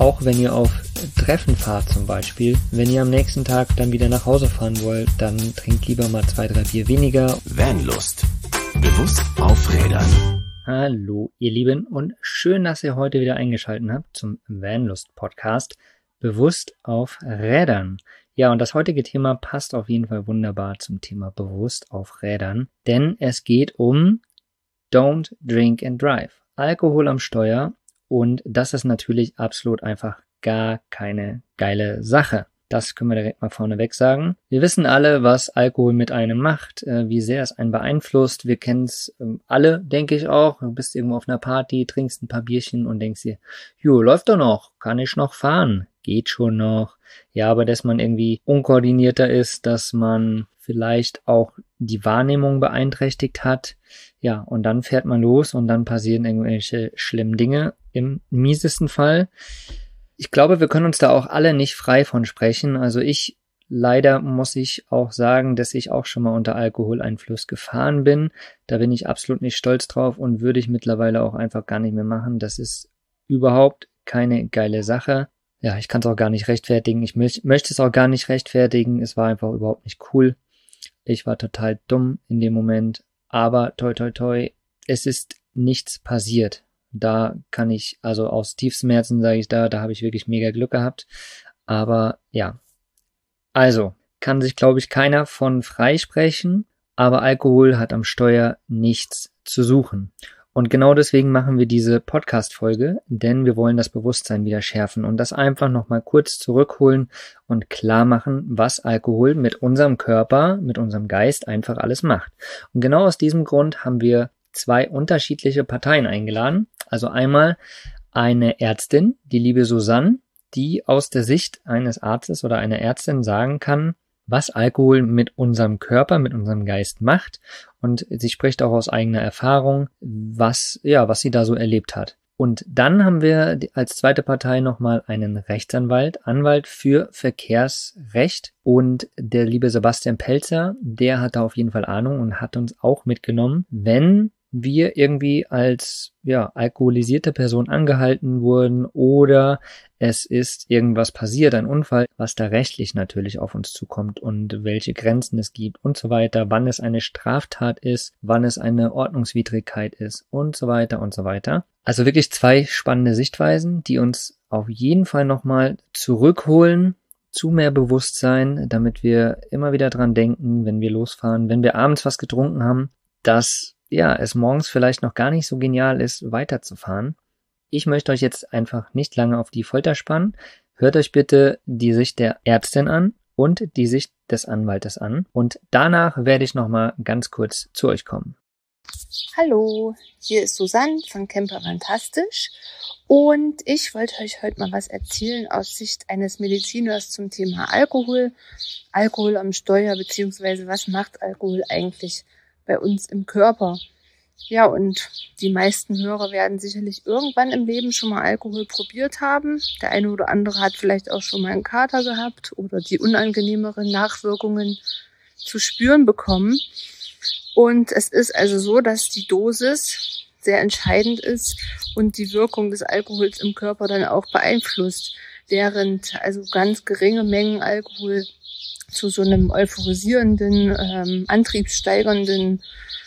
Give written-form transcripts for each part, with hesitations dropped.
auch wenn ihr auf Treffen fahrt zum Beispiel. Wenn ihr am nächsten Tag dann wieder nach Hause fahren wollt, dann trinkt lieber mal 2, 3 Bier weniger. Vanlust. Bewusst auf Rädern. Hallo ihr Lieben und schön, dass ihr heute wieder eingeschaltet habt zum Vanlust Podcast. Bewusst auf Rädern. Ja, und das heutige Thema passt auf jeden Fall wunderbar zum Thema bewusst auf Rädern, denn es geht um Don't Drink and Drive. Alkohol am Steuer, und das ist natürlich absolut einfach gar keine geile Sache. Das können wir direkt mal vorneweg sagen. Wir wissen alle, was Alkohol mit einem macht, wie sehr es einen beeinflusst. Wir kennen es alle, denke ich auch. Du bist irgendwo auf einer Party, trinkst ein paar Bierchen und denkst dir, jo, läuft doch noch, kann ich noch fahren? Geht schon noch. Ja, aber dass man irgendwie unkoordinierter ist, dass man vielleicht auch die Wahrnehmung beeinträchtigt hat. Ja, und dann fährt man los und dann passieren irgendwelche schlimmen Dinge im miesesten Fall. Ich glaube, wir können uns da auch alle nicht frei von sprechen. Also leider muss ich auch sagen, dass ich auch schon mal unter Alkoholeinfluss gefahren bin. Da bin ich absolut nicht stolz drauf und würde ich mittlerweile auch einfach gar nicht mehr machen. Das ist überhaupt keine geile Sache. Ja, ich kann es auch gar nicht rechtfertigen. Ich möchte es auch gar nicht rechtfertigen. Es war einfach überhaupt nicht cool. Ich war total dumm in dem Moment. Aber toi toi toi, es ist nichts passiert. Da kann ich, also aus tiefstem Herzen sage ich da habe ich wirklich mega Glück gehabt. Aber ja, also kann sich, glaube ich, keiner von freisprechen, aber Alkohol hat am Steuer nichts zu suchen. Und genau deswegen machen wir diese Podcast-Folge, denn wir wollen das Bewusstsein wieder schärfen und das einfach nochmal kurz zurückholen und klar machen, was Alkohol mit unserem Körper, mit unserem Geist einfach alles macht. Und genau aus diesem Grund haben wir 2 unterschiedliche Parteien eingeladen. Also einmal eine Ärztin, die liebe Susanne, die aus der Sicht eines Arztes oder einer Ärztin sagen kann, was Alkohol mit unserem Körper, mit unserem Geist macht. Und sie spricht auch aus eigener Erfahrung, was sie da so erlebt hat. Und dann haben wir als zweite Partei nochmal einen Rechtsanwalt, Anwalt für Verkehrsrecht. Und der liebe Sebastian Pelzer, der hat da auf jeden Fall Ahnung und hat uns auch mitgenommen, wenn wir irgendwie als alkoholisierte Person angehalten wurden oder es ist irgendwas passiert, ein Unfall, was da rechtlich natürlich auf uns zukommt und welche Grenzen es gibt und so weiter, wann es eine Straftat ist, wann es eine Ordnungswidrigkeit ist und so weiter und so weiter. Also wirklich 2 spannende Sichtweisen, die uns auf jeden Fall nochmal zurückholen zu mehr Bewusstsein, damit wir immer wieder dran denken, wenn wir losfahren, wenn wir abends was getrunken haben, dass es morgens vielleicht noch gar nicht so genial ist, weiterzufahren. Ich möchte euch jetzt einfach nicht lange auf die Folter spannen. Hört euch bitte die Sicht der Ärztin an und die Sicht des Anwaltes an. Und danach werde ich nochmal ganz kurz zu euch kommen. Hallo, hier ist Susanne von Camper Fantastisch und ich wollte euch heute mal was erzählen aus Sicht eines Mediziners zum Thema Alkohol. Alkohol am Steuer, beziehungsweise was macht Alkohol eigentlich bei uns im Körper. Ja, und die meisten Hörer werden sicherlich irgendwann im Leben schon mal Alkohol probiert haben. Der eine oder andere hat vielleicht auch schon mal einen Kater gehabt oder die unangenehmeren Nachwirkungen zu spüren bekommen. Und es ist also so, dass die Dosis sehr entscheidend ist und die Wirkung des Alkohols im Körper dann auch beeinflusst, während also ganz geringe Mengen Alkohol zu so einem euphorisierenden, antriebssteigernden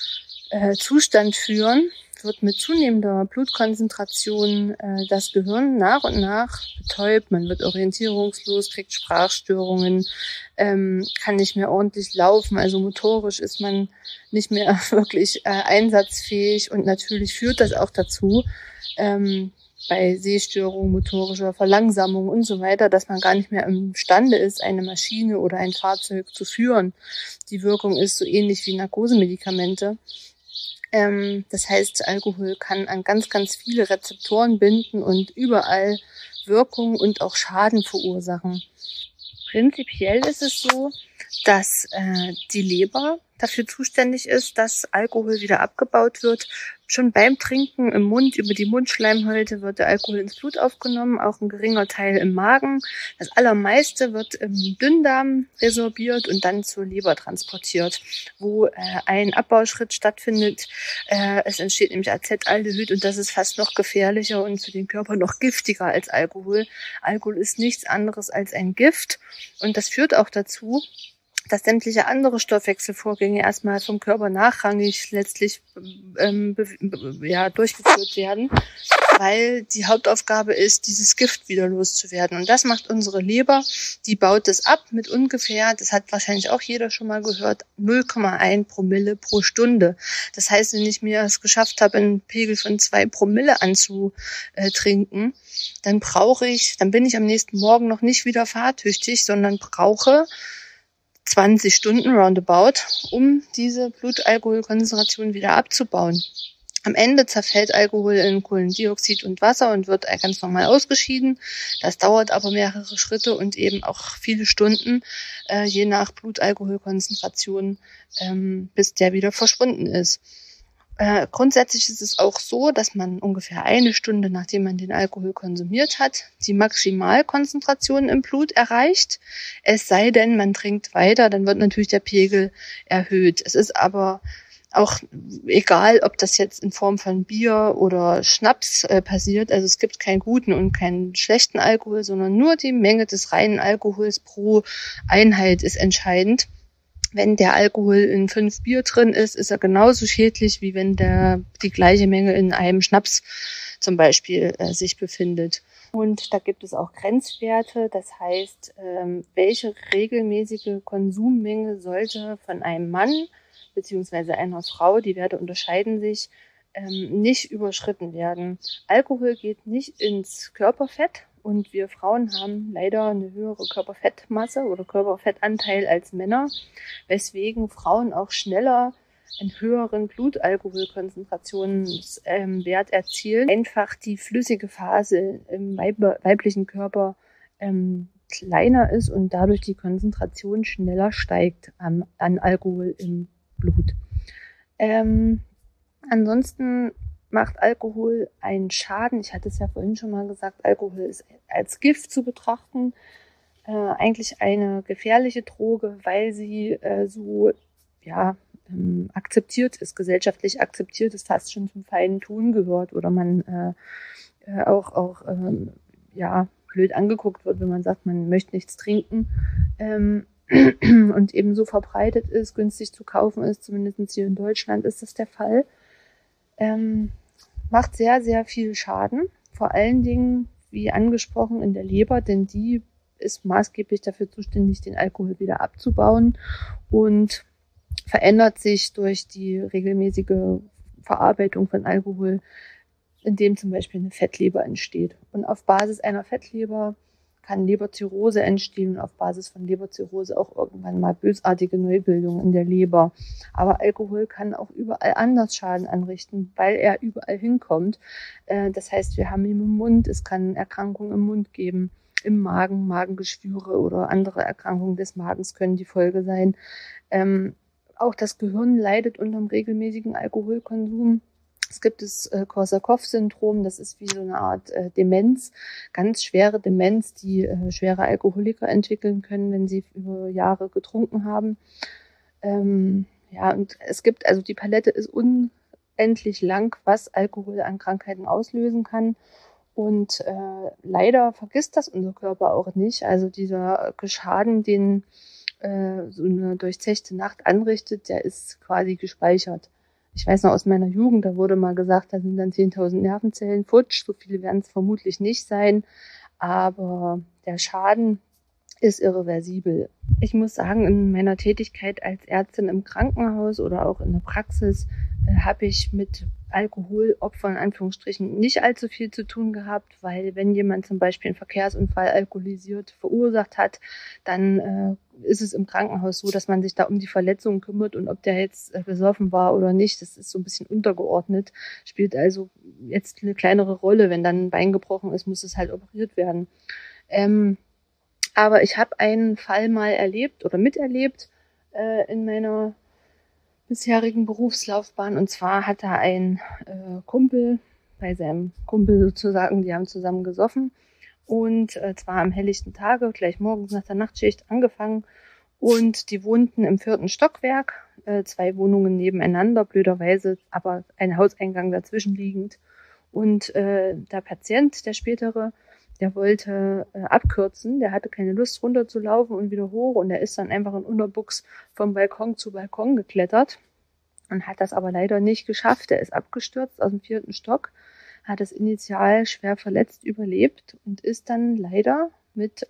Zustand führen, wird mit zunehmender Blutkonzentration das Gehirn nach und nach betäubt. Man wird orientierungslos, kriegt Sprachstörungen, kann nicht mehr ordentlich laufen. Also motorisch ist man nicht mehr wirklich einsatzfähig und natürlich führt das auch dazu, bei Sehstörungen, motorischer Verlangsamung und so weiter, dass man gar nicht mehr imstande ist, eine Maschine oder ein Fahrzeug zu führen. Die Wirkung ist so ähnlich wie Narkosemedikamente. Das heißt, Alkohol kann an ganz, ganz viele Rezeptoren binden und überall Wirkung und auch Schaden verursachen. Prinzipiell ist es so, dass die Leber dafür zuständig ist, dass Alkohol wieder abgebaut wird. Schon beim Trinken im Mund, über die Mundschleimhäute wird der Alkohol ins Blut aufgenommen, auch ein geringer Teil im Magen. Das allermeiste wird im Dünndarm resorbiert und dann zur Leber transportiert, wo ein Abbauschritt stattfindet. Es entsteht nämlich Acetaldehyd und das ist fast noch gefährlicher und für den Körper noch giftiger als Alkohol. Alkohol ist nichts anderes als ein Gift und das führt auch dazu, dass sämtliche andere Stoffwechselvorgänge erstmal vom Körper nachrangig letztlich durchgeführt werden, weil die Hauptaufgabe ist, dieses Gift wieder loszuwerden. Und das macht unsere Leber, die baut es ab mit ungefähr, das hat wahrscheinlich auch jeder schon mal gehört, 0,1 Promille pro Stunde. Das heißt, wenn ich mir es geschafft habe, einen Pegel von 2 Promille anzutrinken, dann bin ich am nächsten Morgen noch nicht wieder fahrtüchtig, sondern brauche 20 Stunden roundabout, um diese Blutalkoholkonzentration wieder abzubauen. Am Ende zerfällt Alkohol in Kohlendioxid und Wasser und wird ganz normal ausgeschieden. Das dauert aber mehrere Schritte und eben auch viele Stunden, je nach Blutalkoholkonzentration, bis der wieder verschwunden ist. Grundsätzlich ist es auch so, dass man ungefähr 1 Stunde, nachdem man den Alkohol konsumiert hat, die Maximalkonzentration im Blut erreicht. Es sei denn, man trinkt weiter, dann wird natürlich der Pegel erhöht. Es ist aber auch egal, ob das jetzt in Form von Bier oder Schnaps passiert. Also es gibt keinen guten und keinen schlechten Alkohol, sondern nur die Menge des reinen Alkohols pro Einheit ist entscheidend. Wenn der Alkohol in 5 Bier drin ist, ist er genauso schädlich, wie wenn die gleiche Menge in einem Schnaps zum Beispiel sich befindet. Und da gibt es auch Grenzwerte, das heißt, welche regelmäßige Konsummenge sollte von einem Mann bzw. einer Frau, die Werte unterscheiden sich, nicht überschritten werden. Alkohol geht nicht ins Körperfett. Und wir Frauen haben leider eine höhere Körperfettmasse oder Körperfettanteil als Männer, weswegen Frauen auch schneller einen höheren Blutalkoholkonzentrationswert erzielen. Einfach die flüssige Phase im weiblichen Körper kleiner ist und dadurch die Konzentration schneller steigt an Alkohol im Blut. Ansonsten macht Alkohol einen Schaden. Ich hatte es ja vorhin schon mal gesagt, Alkohol ist als Gift zu betrachten. Eigentlich eine gefährliche Droge, weil sie akzeptiert ist, gesellschaftlich akzeptiert ist, fast schon zum feinen Ton gehört oder man blöd angeguckt wird, wenn man sagt, man möchte nichts trinken und eben so verbreitet ist, günstig zu kaufen ist, zumindest hier in Deutschland ist das der Fall. Macht sehr, sehr viel Schaden, vor allen Dingen, wie angesprochen, in der Leber, denn die ist maßgeblich dafür zuständig, den Alkohol wieder abzubauen und verändert sich durch die regelmäßige Verarbeitung von Alkohol, indem zum Beispiel eine Fettleber entsteht. Und auf Basis einer Fettleber kann Leberzirrhose entstehen und auf Basis von Leberzirrhose auch irgendwann mal bösartige Neubildungen in der Leber. Aber Alkohol kann auch überall anders Schaden anrichten, weil er überall hinkommt. Das heißt, wir haben ihn im Mund, es kann Erkrankungen im Mund geben, im Magen, Magengeschwüre oder andere Erkrankungen des Magens können die Folge sein. Auch das Gehirn leidet unter dem regelmäßigen Alkoholkonsum. Es gibt das Korsakow-Syndrom, das ist wie so eine Art Demenz, ganz schwere Demenz, die schwere Alkoholiker entwickeln können, wenn sie über Jahre getrunken haben. Und es gibt, also die Palette ist unendlich lang, was Alkohol an Krankheiten auslösen kann. Und leider vergisst das unser Körper auch nicht. Also dieser Schaden, den so eine durchzechte Nacht anrichtet, der ist quasi gespeichert. Ich weiß noch aus meiner Jugend, da wurde mal gesagt, da sind dann 10.000 Nervenzellen futsch. So viele werden es vermutlich nicht sein, aber der Schaden ist irreversibel. Ich muss sagen, in meiner Tätigkeit als Ärztin im Krankenhaus oder auch in der Praxis habe ich mit Alkoholopfern in Anführungsstrichen nicht allzu viel zu tun gehabt, weil wenn jemand zum Beispiel einen Verkehrsunfall alkoholisiert verursacht hat, dann ist es im Krankenhaus so, dass man sich da um die Verletzungen kümmert und ob der jetzt besoffen war oder nicht, das ist so ein bisschen untergeordnet, spielt also jetzt eine kleinere Rolle. Wenn dann ein Bein gebrochen ist, muss es halt operiert werden. Aber ich habe einen Fall mal erlebt oder miterlebt in meiner bisherigen Berufslaufbahn. Und zwar hat er ein Kumpel, bei seinem Kumpel sozusagen, die haben zusammen gesoffen. Und zwar am helllichten Tage, gleich morgens nach der Nachtschicht angefangen. Und die wohnten im 4. Stockwerk, 2 Wohnungen nebeneinander, blöderweise, aber ein Hauseingang dazwischen liegend. Und der Patient, der spätere, der wollte abkürzen, der hatte keine Lust runterzulaufen und wieder hoch und der ist dann einfach in Unterbuchs vom Balkon zu Balkon geklettert und hat das aber leider nicht geschafft. Er ist abgestürzt aus dem 4. Stock, hat es initial schwer verletzt überlebt und ist dann leider mit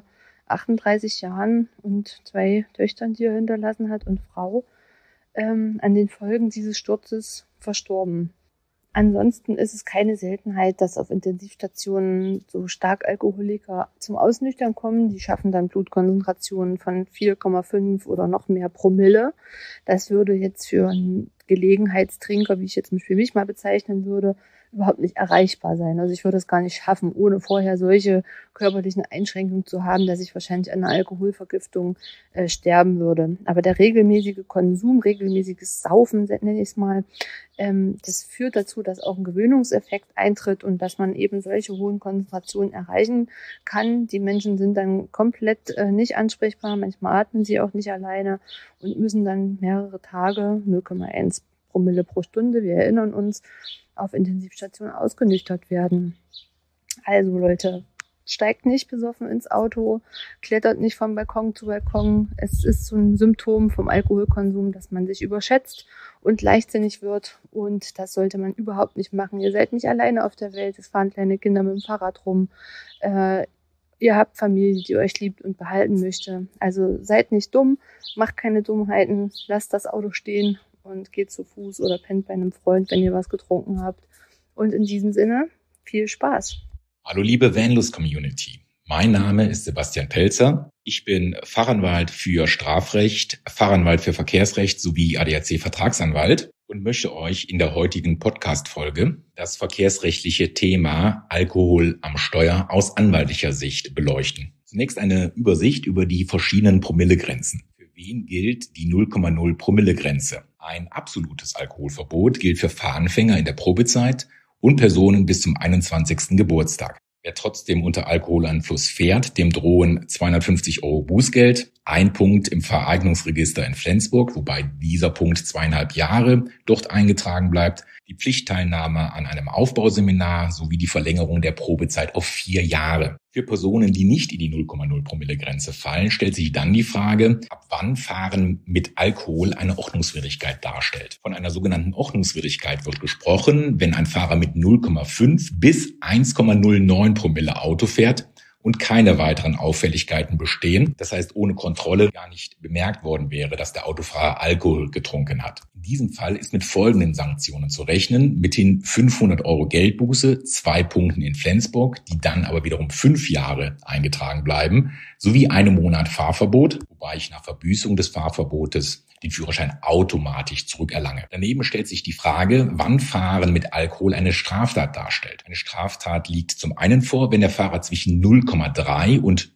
38 Jahren und 2 Töchtern, die er hinterlassen hat und Frau, an den Folgen dieses Sturzes verstorben. Ansonsten ist es keine Seltenheit, dass auf Intensivstationen so Starkalkoholiker zum Ausnüchtern kommen. Die schaffen dann Blutkonzentrationen von 4,5 oder noch mehr Promille. Das würde jetzt für einen Gelegenheitstrinker, wie ich jetzt für mich mal bezeichnen würde, überhaupt nicht erreichbar sein. Also ich würde es gar nicht schaffen, ohne vorher solche körperlichen Einschränkungen zu haben, dass ich wahrscheinlich an einer Alkoholvergiftung sterben würde. Aber der regelmäßige Konsum, regelmäßiges Saufen, nenne ich es mal, das führt dazu, dass auch ein Gewöhnungseffekt eintritt und dass man eben solche hohen Konzentrationen erreichen kann. Die Menschen sind dann komplett nicht ansprechbar, manchmal atmen sie auch nicht alleine und müssen dann mehrere Tage, 0,1 Promille pro Stunde, wir erinnern uns, auf Intensivstation ausgenüchtert werden. Also Leute, steigt nicht besoffen ins Auto, klettert nicht vom Balkon zu Balkon. Es ist so ein Symptom vom Alkoholkonsum, dass man sich überschätzt und leichtsinnig wird und das sollte man überhaupt nicht machen. Ihr seid nicht alleine auf der Welt, es fahren kleine Kinder mit dem Fahrrad rum. Ihr habt Familie, die euch liebt und behalten möchte. Also seid nicht dumm, macht keine Dummheiten, lasst das Auto stehen und geht zu Fuß oder pennt bei einem Freund, wenn ihr was getrunken habt. Und in diesem Sinne, viel Spaß. Hallo liebe Vanlust-Community. Mein Name ist Sebastian Pelzer. Ich bin Fachanwalt für Strafrecht, Fachanwalt für Verkehrsrecht sowie ADAC-Vertragsanwalt und möchte euch in der heutigen Podcast-Folge das verkehrsrechtliche Thema Alkohol am Steuer aus anwaltlicher Sicht beleuchten. Zunächst eine Übersicht über die verschiedenen Promillegrenzen. Für wen gilt die 0,0 Promillegrenze? Ein absolutes Alkoholverbot gilt für Fahranfänger in der Probezeit und Personen bis zum 21. Geburtstag. Wer trotzdem unter Alkoholeinfluss fährt, dem drohen 250 € Bußgeld, 1 Punkt im Vereignungsregister in Flensburg, wobei dieser Punkt 2,5 Jahre dort eingetragen bleibt, die Pflichtteilnahme an einem Aufbauseminar sowie die Verlängerung der Probezeit auf 4 Jahre. Für Personen, die nicht in die 0,0 Promille-Grenze fallen, stellt sich dann die Frage, ab wann Fahren mit Alkohol eine Ordnungswidrigkeit darstellt. Von einer sogenannten Ordnungswidrigkeit wird gesprochen, wenn ein Fahrer mit 0,5 bis 1,09 Promille Auto fährt und keine weiteren Auffälligkeiten bestehen, das heißt ohne Kontrolle gar nicht bemerkt worden wäre, dass der Autofahrer Alkohol getrunken hat. In diesem Fall ist mit folgenden Sanktionen zu rechnen: mithin 500 € Geldbuße, 2 Punkten in Flensburg, die dann aber wiederum 5 Jahre eingetragen bleiben, sowie 1 Monat Fahrverbot, wobei ich nach Verbüßung des Fahrverbotes den Führerschein automatisch zurückerlange. Daneben stellt sich die Frage, wann Fahren mit Alkohol eine Straftat darstellt. Eine Straftat liegt zum einen vor, wenn der Fahrer zwischen 0,3 und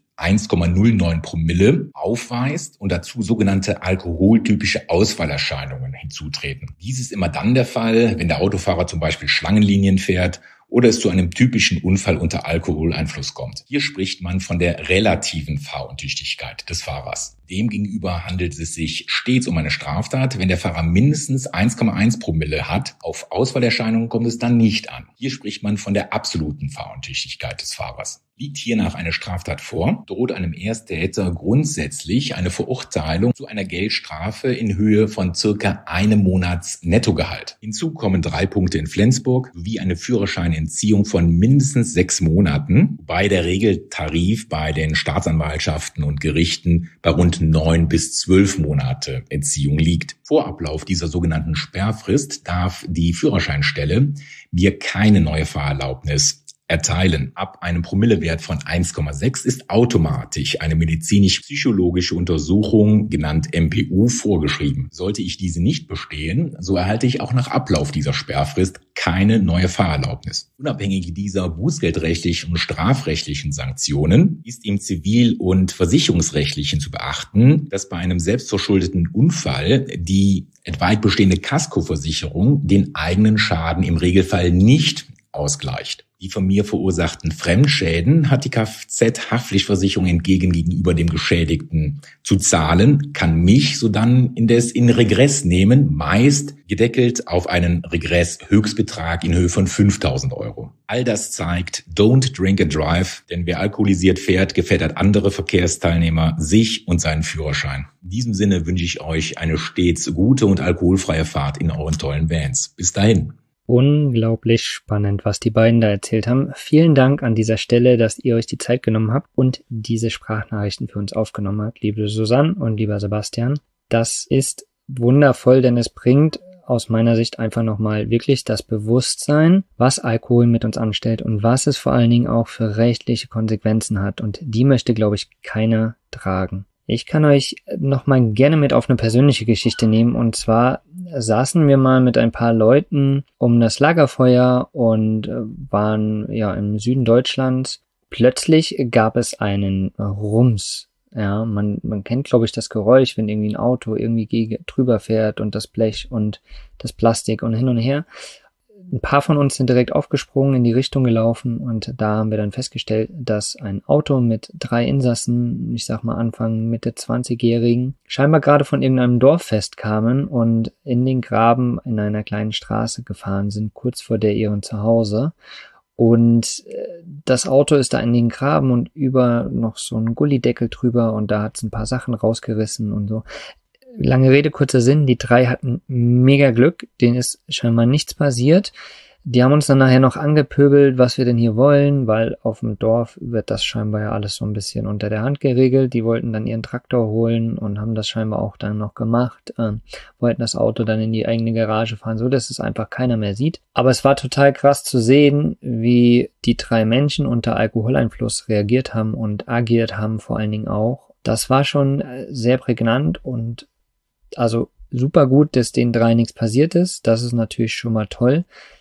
1,09 Promille aufweist und dazu sogenannte alkoholtypische Ausfallerscheinungen hinzutreten. Dies ist immer dann der Fall, wenn der Autofahrer zum Beispiel Schlangenlinien fährt oder es zu einem typischen Unfall unter Alkoholeinfluss kommt. Hier spricht man von der relativen Fahruntüchtigkeit des Fahrers. Demgegenüber handelt es sich stets um eine Straftat, wenn der Fahrer mindestens 1,1 Promille hat. Auf Ausfallerscheinungen kommt es dann nicht an. Hier spricht man von der absoluten Fahruntüchtigkeit des Fahrers. Liegt hiernach eine Straftat vor, droht einem Ersttäter grundsätzlich eine Verurteilung zu einer Geldstrafe in Höhe von circa 1 Monats Nettogehalt. Hinzu kommen 3 Punkte in Flensburg sowie eine Führerscheinentziehung von mindestens 6 Monaten, wobei der Regeltarif bei den Staatsanwaltschaften und Gerichten bei rund 9 bis 12 Monate Entziehung liegt. Vor Ablauf dieser sogenannten Sperrfrist darf die Führerscheinstelle mir keine neue Fahrerlaubnis erteilen. Ab einem Promillewert von 1,6 ist automatisch eine medizinisch-psychologische Untersuchung, genannt MPU, vorgeschrieben. Sollte ich diese nicht bestehen, so erhalte ich auch nach Ablauf dieser Sperrfrist keine neue Fahrerlaubnis. Unabhängig dieser bußgeldrechtlichen und strafrechtlichen Sanktionen ist im zivil- und versicherungsrechtlichen zu beachten, dass bei einem selbstverschuldeten Unfall die etwaig bestehende Kaskoversicherung den eigenen Schaden im Regelfall nicht ausgleicht. Die von mir verursachten Fremdschäden hat die Kfz-Haftpflichtversicherung entgegen gegenüber dem Geschädigten zu zahlen, kann mich sodann indes in Regress nehmen, meist gedeckelt auf einen Regress-Höchstbetrag in Höhe von 5.000 €. All das zeigt, don't drink and drive, denn wer alkoholisiert fährt, gefährdet andere Verkehrsteilnehmer, sich und seinen Führerschein. In diesem Sinne wünsche ich euch eine stets gute und alkoholfreie Fahrt in euren tollen Vans. Bis dahin. Unglaublich spannend, was die beiden da erzählt haben. Vielen Dank an dieser Stelle, dass ihr euch die Zeit genommen habt und diese Sprachnachrichten für uns aufgenommen habt, liebe Susanne und lieber Sebastian. Das ist wundervoll, denn es bringt aus meiner Sicht einfach nochmal wirklich das Bewusstsein, was Alkohol mit uns anstellt und was es vor allen Dingen auch für rechtliche Konsequenzen hat. Und die möchte, glaube ich, keiner tragen. Ich kann euch nochmal gerne mit auf eine persönliche Geschichte nehmen, und zwar saßen wir mal mit ein paar Leuten um das Lagerfeuer und waren ja im Süden Deutschlands. Plötzlich gab es einen Rums. Ja, man kennt, glaube ich, das Geräusch, wenn irgendwie ein Auto irgendwie drüber fährt und das Blech und das Plastik und hin und her. Ein paar von uns sind direkt aufgesprungen, in die Richtung gelaufen, und da haben wir dann festgestellt, dass ein Auto mit 3 Insassen, ich sag mal Anfang, Mitte 20-Jährigen, scheinbar gerade von irgendeinem Dorffest kamen und in den Graben in einer kleinen Straße gefahren sind, kurz vor ihrem Zuhause. Und das Auto ist da in den Graben und über noch so ein Gullideckel drüber, und da hat es ein paar Sachen rausgerissen und so. Lange Rede, kurzer Sinn, die 3 hatten mega Glück, denen ist scheinbar nichts passiert. Die haben uns dann nachher noch angepöbelt, was wir denn hier wollen, weil auf dem Dorf wird das scheinbar ja alles so ein bisschen unter der Hand geregelt. Die wollten dann ihren Traktor holen und haben das scheinbar auch dann noch gemacht, wollten das Auto dann in die eigene Garage fahren, so dass es einfach keiner mehr sieht. Aber es war total krass zu sehen, wie die 3 Menschen unter Alkoholeinfluss reagiert haben und agiert haben, vor allen Dingen auch. Das war schon sehr prägnant und also super gut, dass den 3 nichts passiert ist. Das ist natürlich schon mal toll.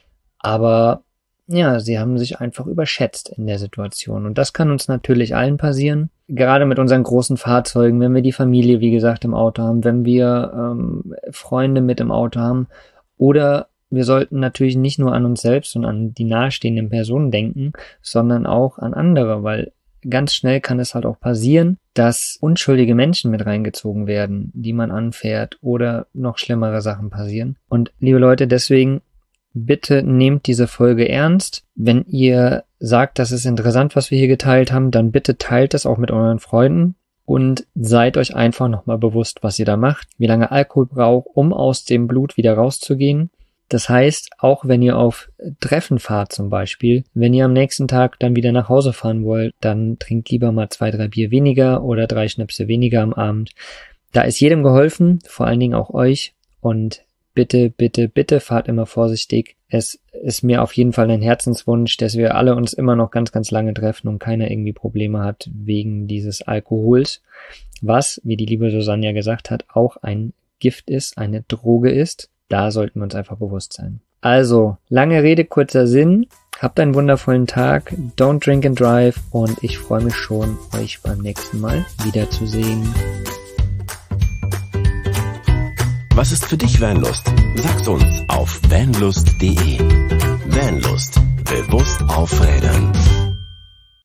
Aber ja, sie haben sich einfach überschätzt in der Situation. Und das kann uns natürlich allen passieren. Gerade mit unseren großen Fahrzeugen, wenn wir die Familie, wie gesagt, im Auto haben, wenn wir Freunde mit im Auto haben. Oder wir sollten natürlich nicht nur an uns selbst und an die nahestehenden Personen denken, sondern auch an andere, weil ganz schnell kann es halt auch passieren, dass unschuldige Menschen mit reingezogen werden, die man anfährt, oder noch schlimmere Sachen passieren. Und liebe Leute, deswegen bitte nehmt diese Folge ernst. Wenn ihr sagt, das ist interessant, was wir hier geteilt haben, dann bitte teilt es auch mit euren Freunden und seid euch einfach nochmal bewusst, was ihr da macht, wie lange Alkohol braucht, um aus dem Blut wieder rauszugehen. Das heißt, auch wenn ihr auf Treffen fahrt zum Beispiel, wenn ihr am nächsten Tag dann wieder nach Hause fahren wollt, dann trinkt lieber mal 2, 3 Bier weniger oder 3 Schnäpse weniger am Abend. Da ist jedem geholfen, vor allen Dingen auch euch. Und bitte, bitte, bitte fahrt immer vorsichtig. Es ist mir auf jeden Fall ein Herzenswunsch, dass wir alle uns immer noch ganz, ganz lange treffen und keiner irgendwie Probleme hat wegen dieses Alkohols, was, wie die liebe Susanne ja gesagt hat, auch ein Gift ist, eine Droge ist. Da sollten wir uns einfach bewusst sein. Also, lange Rede, kurzer Sinn. Habt einen wundervollen Tag. Don't drink and drive. Und ich freue mich schon, euch beim nächsten Mal wiederzusehen. Was ist für dich Vanlust? Sag's uns auf vanlust.de. Vanlust. Bewusst aufrädern.